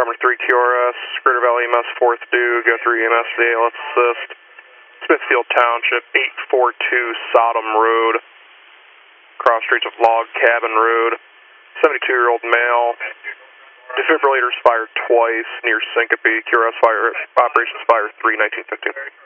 Farmer 3 QRS, Greater Valley EMS 4th due, go through EMS today, let's assist. Smithfield Township, 842 Sodom Road, cross streets of Log Cabin Road, 72-year-old male, defibrillators fired twice near Syncope, QRS fire, operations fire 3, 1915.